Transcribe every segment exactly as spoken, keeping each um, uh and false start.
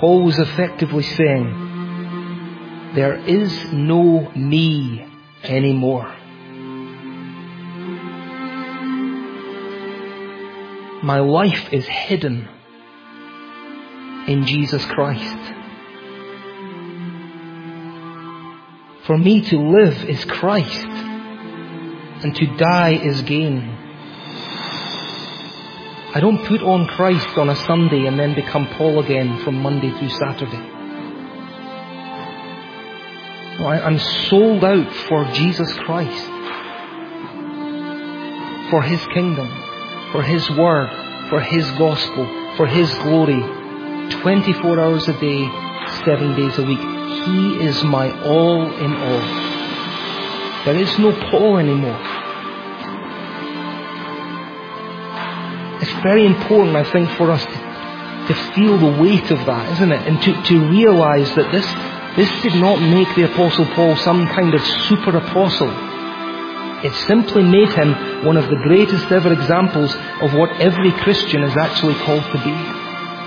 Paul was effectively saying, there is no me anymore. My life is hidden in Jesus Christ. For me to live is Christ, and to die is gain. I don't put on Christ on a Sunday and then become Paul again from Monday through Saturday. No, I, I'm sold out for Jesus Christ, for His kingdom, for His word, for His gospel, for His glory, twenty-four hours a day, seven days a week. He is my all in all. There is no Paul anymore. It's very important, I think, for us to, to feel the weight of that, isn't it? And to, to realize that this, this did not make the Apostle Paul some kind of super apostle. It simply made him one of the greatest ever examples of what every Christian is actually called to be.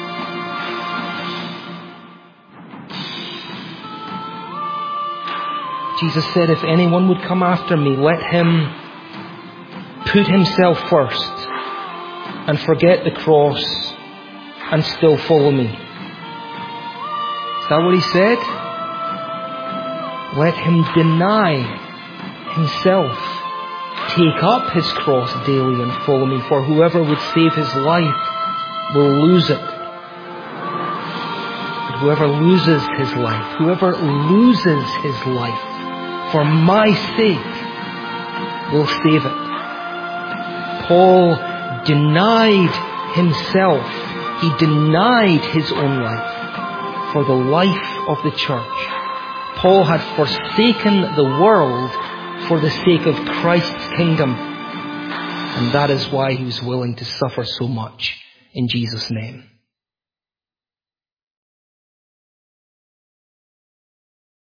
Jesus said, if anyone would come after me, let him put himself first and forget the cross and still follow me. Is that what he said? Let him deny himself, take up his cross daily and follow me. For whoever would save his life will lose it. But whoever loses his life, whoever loses his life for my sake will save it. Paul denied himself. He denied his own life for the life of the church. Paul had forsaken the world for the sake of Christ's kingdom. And that is why he was willing to suffer so much in Jesus' name.